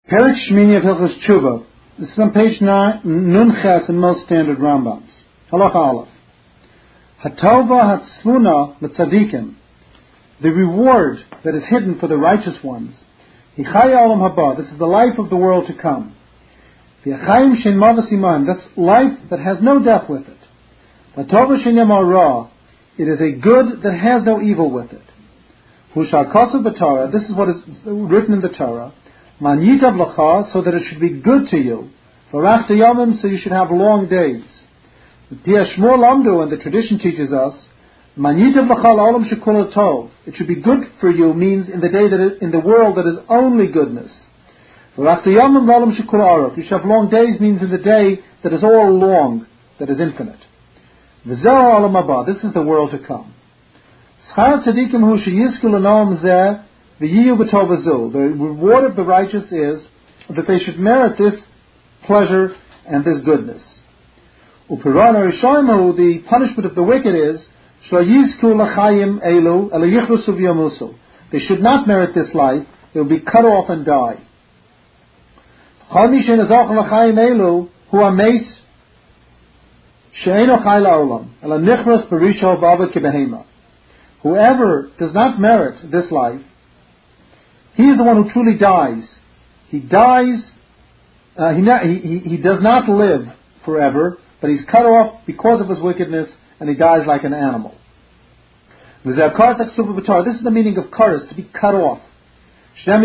Perik Shmini of Hilchos Tshuva. This is on page 9, Nun Ches in most standard Rambams. Halacha Aleph. Hatova Hatzvuna L'Tzadikim. The reward that is hidden for the righteous ones. Hichaya Olam Haba. This is the life of the world to come. V'Achayim Shein Mavas Iman. That's life that has no death with it. Hatova Shein Yamar Ra. It is a good that has no evil with it. Hushal Kosav B'Torah. This is what is written in the Torah. Man Yitav L'cha, so that it should be good to you. V'Rachta Yomim, so you should have long days. Pia Shmur Lamdu, and the tradition teaches us, Man Yitav L'cha L'Olam Shekula Tov. It should be good for you means in the day that in the world that is only goodness. V'Rachta Yomim L'Olam Shekula Aruf. You should have long days means in the day that is all long, that is infinite. V'Zeh Olam Haba. This is the world to come. Schar tzadikim hu sheyizku l'noam zeh v'yiyu b'tov hazu. The reward of the righteous is that they should merit this pleasure and this goodness. U'piran harishoyim, the punishment of the wicked is shlo yizku l'chayim elu ela yichlusu v'yamusu. They should not merit this life; they will be cut off and die. Chol mi she'en azoch l'chayim elu hu ameis she'eno chay la'olam ela nichras b'risho v'avad kibehema. Whoever does not merit this life, he is the one who truly dies. He dies, he does not live forever, but he's cut off because of his wickedness, and he dies like an animal. This is the meaning of kares, to be cut off. As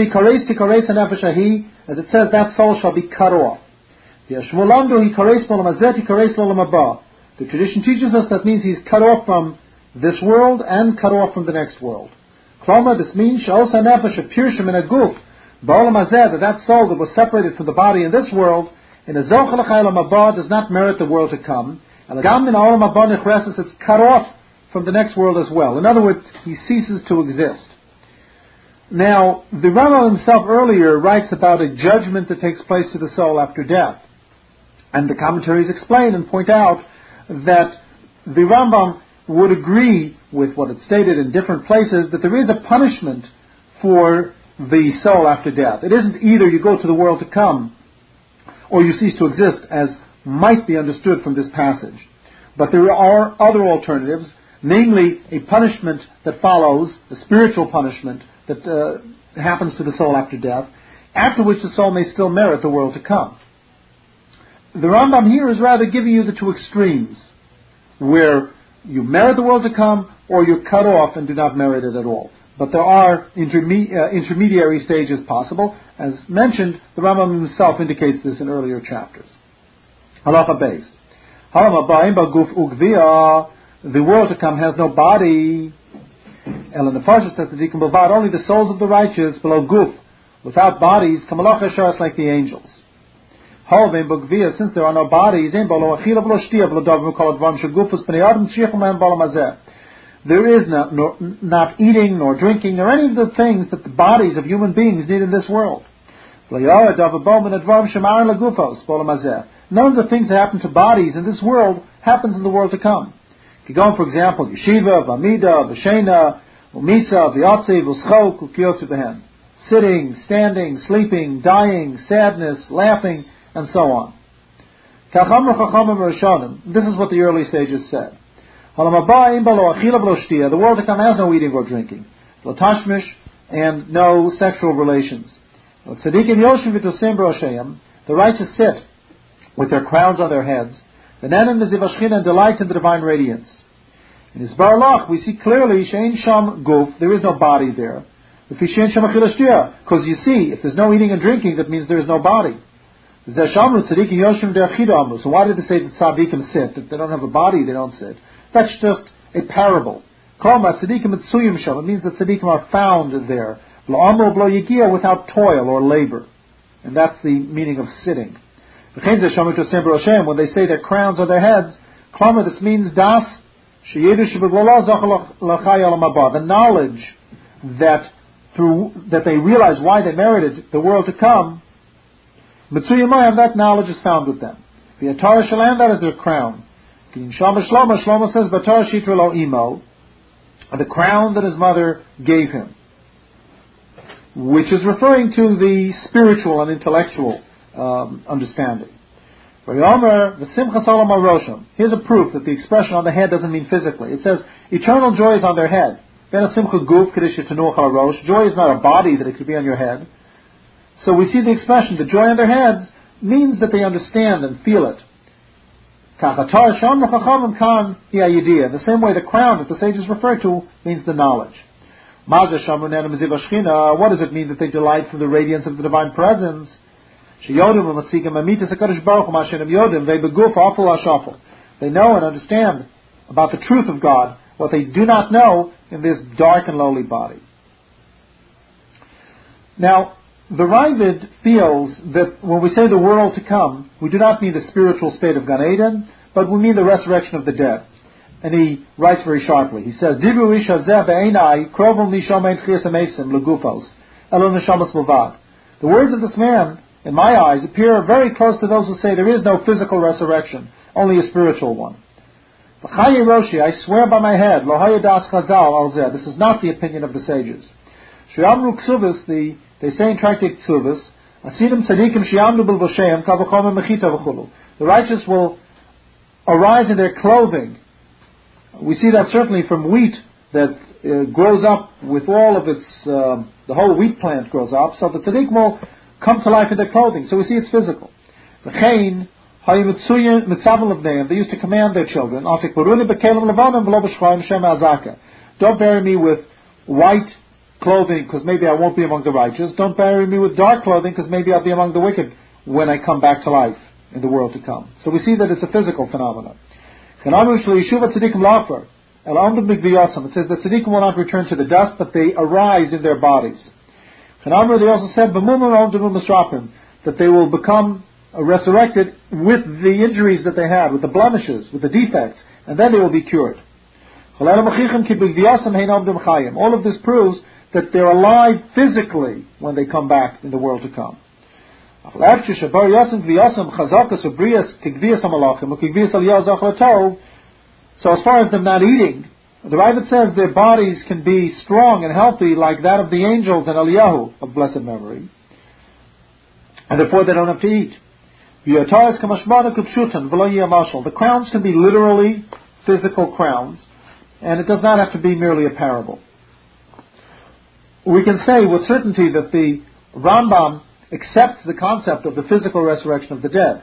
it says, that soul shall be cut off. The tradition teaches us that means he's cut off from this world and cut off from the next world. Kloma, this means that that soul that was separated from the body in this world, in a zochel haba, does not merit the world to come. It's cut off from the next world as well. In other words, he ceases to exist. Now, the Rambam himself earlier writes about a judgment that takes place to the soul after death. And the commentaries explain and point out that the Rambam would agree with what it stated in different places, that there is a punishment for the soul after death. It isn't either you go to the world to come or you cease to exist, as might be understood from this passage. But there are other alternatives, namely a punishment that follows, a spiritual punishment that happens to the soul after death, after which the soul may still merit the world to come. The Rambam here is rather giving you the two extremes, where you merit the world to come, or you're cut off and do not merit it at all. But there are intermediary stages possible. As mentioned, the Rambam himself indicates this in earlier chapters. Halacha Beis. The world to come has no body. Only the souls of the righteous, below guf, without bodies, like the angels. Since there are no bodies, there is not eating nor drinking nor any of the things that the bodies of human beings need in this world. None of the things that happen to bodies in this world happens in the world to come. For example, yeshiva, v'amida, v'shena, v'misa, v'yatziv, v'schok, v'kiyotzu b'hem. Sitting, standing, sleeping, dying, sadness, laughing, and so on. This is what the early sages said. The world to come has no eating or drinking, and no sexual relations. The righteous sit with their crowns on their heads, and delight in the divine radiance. In his Barlach, we see clearly there is no body there. Because you see, if there's no eating and drinking, that means there is no body. So why did they say that tzaddikim sit? If they don't have a body, they don't sit. That's just a parable. It means that tzaddikim are found there, without toil or labor. And that's the meaning of sitting. When they say their crowns are their heads, this means das, the knowledge that they realize why they merited the world to come. That knowledge is found with them. The Atara Shalam, that is their crown. Shlomo says, Batar Shitra Lo Imo, the crown that his mother gave him. which is referring to the spiritual and intellectual understanding. Here's a proof that the expression on the head doesn't mean physically. It says, eternal joy is on their head. Joy is not a body that it could be on your head. So we see the expression, the joy on their heads, means that they understand and feel it. The same way the crown that the sages refer to means the knowledge. What does it mean that they delight from the radiance of the divine presence? They know and understand about the truth of God, what they do not know in this dark and lowly body. Now, the Ravid feels that when we say the world to come, we do not mean the spiritual state of Gan Eden, but we mean the resurrection of the dead. And he writes very sharply. He says, the words of this man, in my eyes, appear very close to those who say there is no physical resurrection, only a spiritual one. I swear by my head, this is not the opinion of the sages. They say in Tractate Ksubis, the righteous will arise in their clothing. We see that certainly from wheat that grows up with all of its, the whole wheat plant grows up, so the tzaddik will come to life in their clothing. So we see it's physical. They used to command their children, don't bury me with white clothing because maybe I won't be among the righteous. Don't bury me with dark clothing because maybe I'll be among the wicked when I come back to life in the world to come. So we see that it's a physical phenomenon. It says that tzaddikim will not return to the dust, but they arise in their bodies. They also said that they will become resurrected with the injuries that they had, with the blemishes, with the defects, and then they will be cured. All of this proves that they're alive physically when they come back in the world to come. So as far as them not eating, the Ravid says their bodies can be strong and healthy like that of the angels and Eliyahu of blessed memory, and therefore they don't have to eat. The crowns can be literally physical crowns, and it does not have to be merely a parable. We can say with certainty that the Rambam accepts the concept of the physical resurrection of the dead.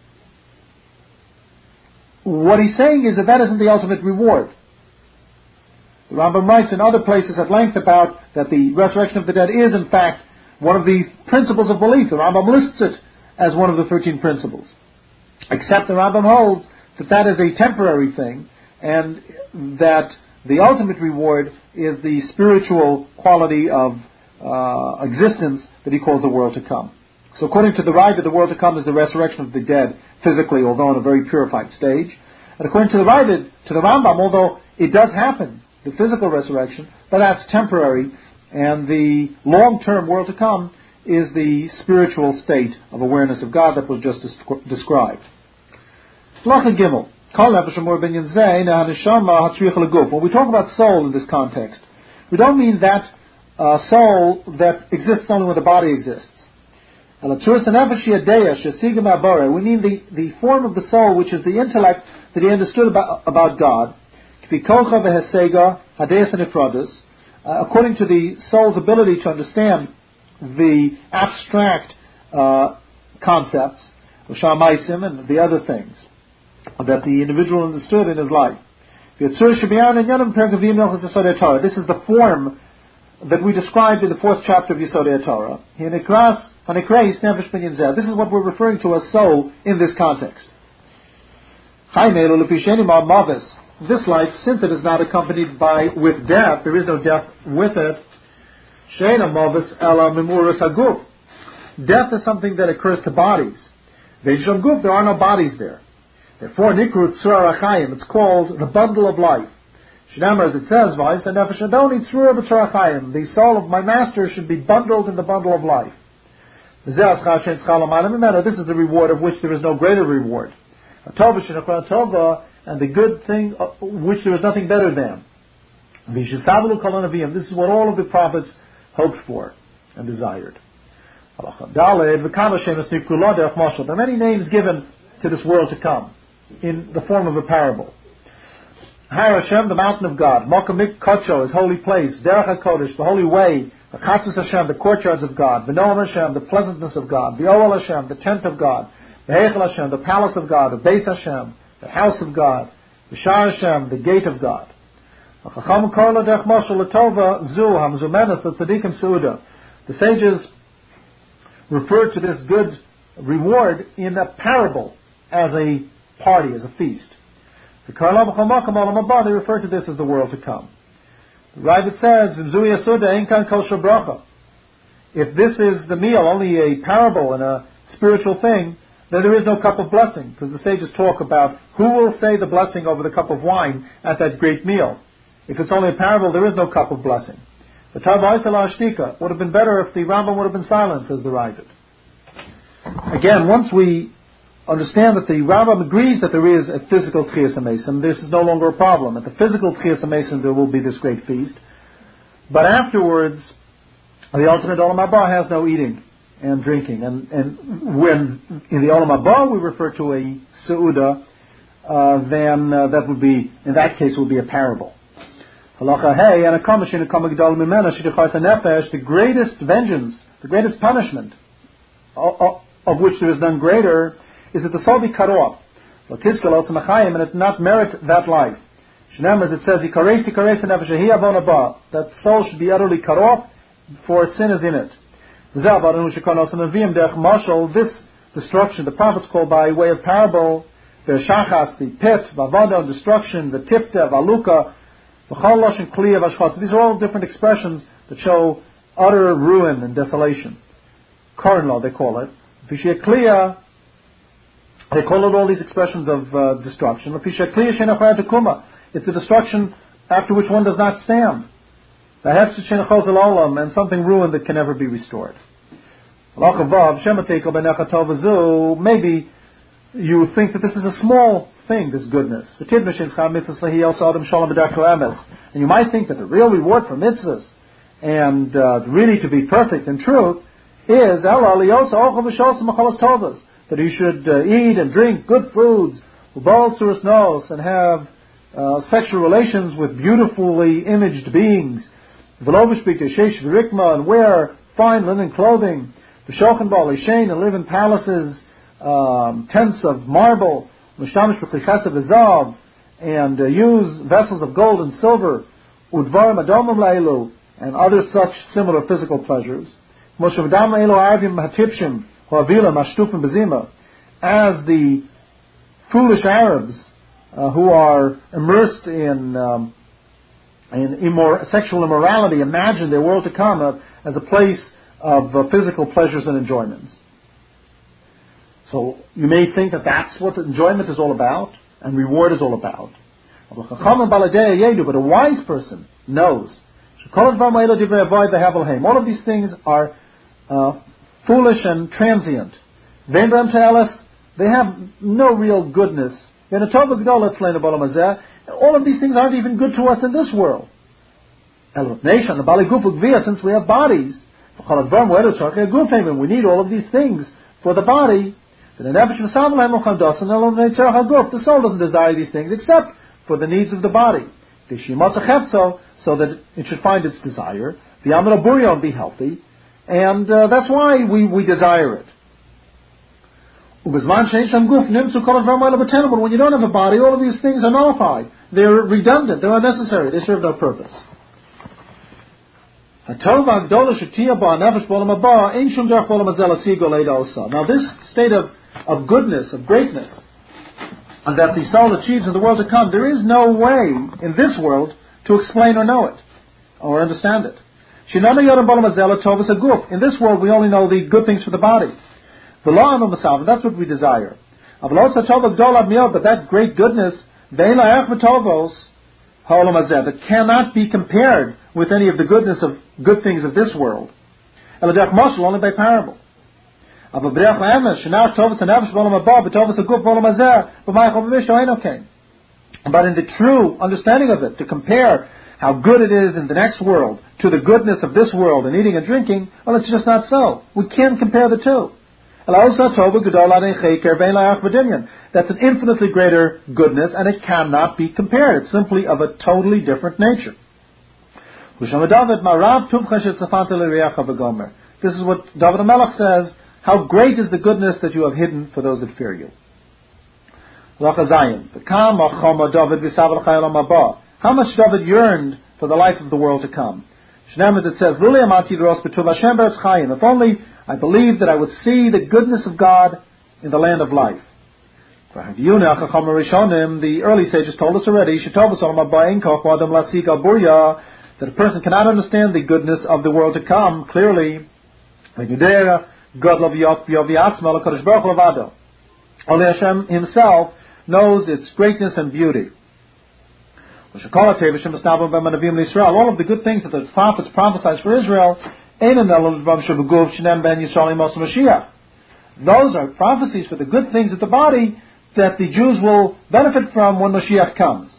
What he's saying is that isn't the ultimate reward. The Rambam writes in other places at length about that the resurrection of the dead is in fact one of the principles of belief. The Rambam lists it as one of the 13 principles. Except the Rambam holds that is a temporary thing, and that the ultimate reward is the spiritual quality of existence that he calls the world to come. So according to the Ravid, the world to come is the resurrection of the dead physically, although in a very purified stage. And according to the Ravid, to the Rambam, although it does happen, the physical resurrection, but that's temporary, and the long-term world to come is the spiritual state of awareness of God that was just described. Lacha Gimel. When we talk about soul in this context, we don't mean that soul that exists only when the body exists. We mean the form of the soul, which is the intellect that he understood about God, according to the soul's ability to understand the abstract concepts, and the other things that the individual understood in his life. This is the form that we described in the 4th chapter of Yesodei Torah. This is what we're referring to as soul in this context. This life, since it is not accompanied with death, there is no death with it. Death is something that occurs to bodies. There are no bodies there. Therefore, it's called the bundle of life. As it says, the soul of my master should be bundled in the bundle of life. This is the reward of which there is no greater reward. And the good thing which there is nothing better than. This is what all of the prophets hoped for. and desired. There are many names given to this world to come in the form of a parable. Har Hashem, the mountain of God. Mokamik Kocho, his holy place. Derech HaKodesh, the holy way. The Chatzos Hashem, the courtyards of God. V'noam Hashem, the pleasantness of God. V'oel Hashem, the tent of God. V'heichel Hashem, the palace of God. The Beis Hashem, the house of God. V'shar Hashem, the gate of God. The sages referred to this good reward in a parable as a party, as a feast. They refer to this as the world to come. The Ravid says, if this is the meal, only a parable and a spiritual thing, then there is no cup of blessing, because the sages talk about who will say the blessing over the cup of wine at that great meal. If it's only a parable, there is no cup of blessing. The Tarva would have been better if the Rambam would have been silent, says the Ravid. Again, once we understand that the Rambam agrees that there is a physical Tchias HaMesim, this is no longer a problem. At the physical Tchias HaMesim there will be this great feast. But afterwards, the ultimate Olam Haba has no eating and drinking. And when in the Olam Haba we refer to a Seudah, then that would be, in that case, would be a parable. Halacha hey, and a kamashin, a kamagdal mimena, shidachas nefesh, the greatest vengeance, the greatest punishment, of which there is none greater, is that the soul be cut off. And it not merit that life. As it says, that soul should be utterly cut off, for its sin is in it. This destruction, the prophets call by way of parable, the shachas, the pit, vavada, destruction, the tipta, valuka, these are all different expressions that show utter ruin and desolation. Koran law, they call it. They call it all these expressions of destruction. It's a destruction after which one does not stand. And something ruined that can never be restored. Maybe you think that this is a small thing, this goodness. And you might think that the real reward for mitzvahs and really to be perfect in truth is that you should eat and drink good foods, and have sexual relations with beautifully imaged beings, and wear fine linen clothing, and live in palaces, tents of marble, and use vessels of gold and silver, and other such similar physical pleasures. As the foolish Arabs who are immersed in sexual immorality imagine their world to come as a place of physical pleasures and enjoyments. So you may think that that's what the enjoyment is all about and reward is all about. But a wise person knows all of these things are foolish and transient. They have no real goodness. All of these things aren't even good to us in this world. Since we have bodies, we need all of these things for the body. The soul doesn't desire these things except for the needs of the body. So that it should find its desire. Be healthy. And that's why we desire it. But when you don't have a body, all of these things are nullified. They're redundant. They're unnecessary. They serve no purpose. Now this state of goodness, of greatness, that the soul achieves in the world to come, there is no way in this world to explain or know it, or understand it. In this world we only know the good things for the body. That's what we desire. But that great goodness, that cannot be compared with any of the goodness of good things of this world. Only by parable. But in the true understanding of it, to compare how good it is in the next world to the goodness of this world and eating and drinking, well, it's just not so. We can't compare the two. That's an infinitely greater goodness, and it cannot be compared. It's simply of a totally different nature. This is what David HaMelech says, how great is the goodness that you have hidden for those that fear you. How much David yearned for the life of the world to come. As it says, if only I believed that I would see the goodness of God in the land of life. The early sages told us already that a person cannot understand the goodness of the world to come clearly. Only Hashem himself knows its greatness and beauty. All of the good things that the prophets prophesied for Israel, those are prophecies for the good things of the body that the Jews will benefit from when Mashiach comes.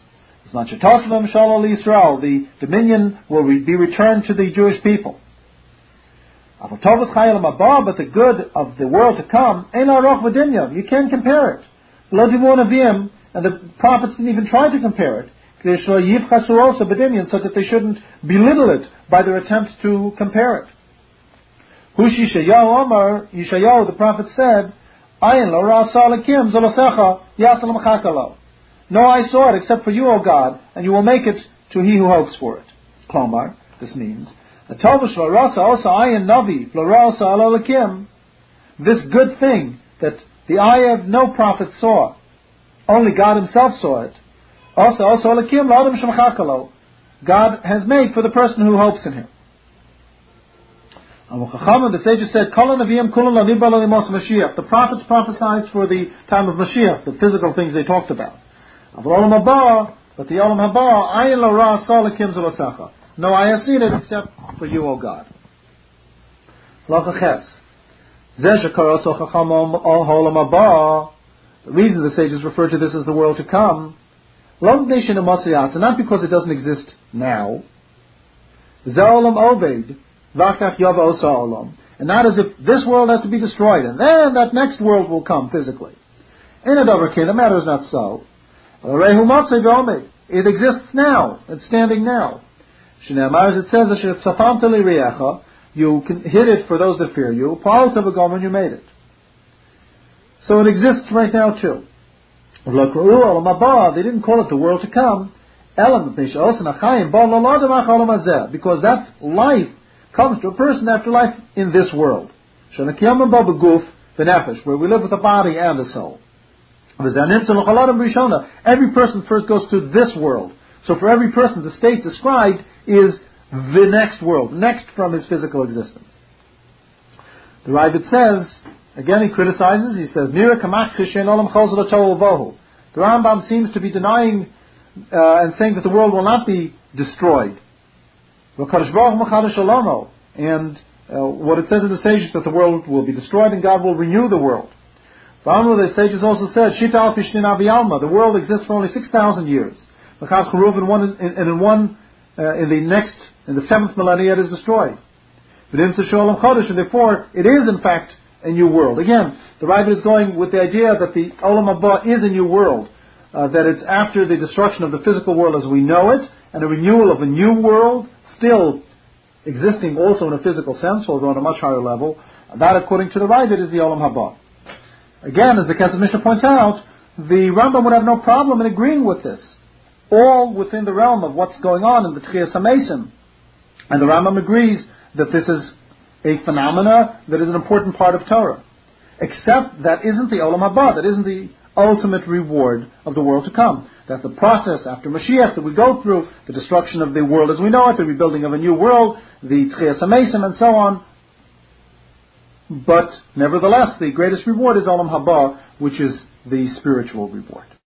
The dominion will be returned to the Jewish people. But the good of the world to come, you can't compare it. And the prophets didn't even try to compare it, so that they shouldn't belittle it by their attempt to compare it. Yeshayahu, the prophet said, no, I saw it except for you, O God, and you will make it to he who hopes for it. Klomar, this means, this good thing that the eye of no prophet saw, only God himself saw it. God has made for the person who hopes in him. The sages said, the prophets prophesied for the time of Mashiach, the physical things they talked about. But the Olam Haba, no eye has seen it except for you, O God. The reason the sages refer to this as the world to come, not because it doesn't exist now, and not as if this world has to be destroyed and then that next world will come physically. The matter is not so. It exists now. It's standing now. As it says, you can hit it for those that fear you. You made it. So it exists right now too. They didn't call it the world to come, because that life comes to a person after life in this world, where we live with a body and a soul. Every person first goes to this world. So for every person, the state described is the next world, next from his physical existence. The Ravid says, again he criticizes, he says, the Rambam seems to be denying and saying that the world will not be destroyed. And what it says in the sages that the world will be destroyed and God will renew the world. The sages also said, the world exists for only 6,000 years. In the 7th millennia it is destroyed. And therefore it is in fact a new world. Again, the Ravid is going with the idea that the Olam Haba is a new world, that it's after the destruction of the physical world as we know it, and a renewal of a new world, still existing also in a physical sense, although on a much higher level. That, according to the Ravid, is the Olam Haba. Again, as the Kesef Mishnah points out, the Rambam would have no problem in agreeing with this, all within the realm of what's going on in the Tchias HaMesim. And the Rambam agrees that this is a phenomena that is an important part of Torah. Except that isn't the Olam Haba, that isn't the ultimate reward of the world to come. That's a process after Mashiach that we go through, the destruction of the world as we know it, the rebuilding of a new world, the Tchias HaMesim, and so on. But nevertheless, the greatest reward is Olam Haba, which is the spiritual reward.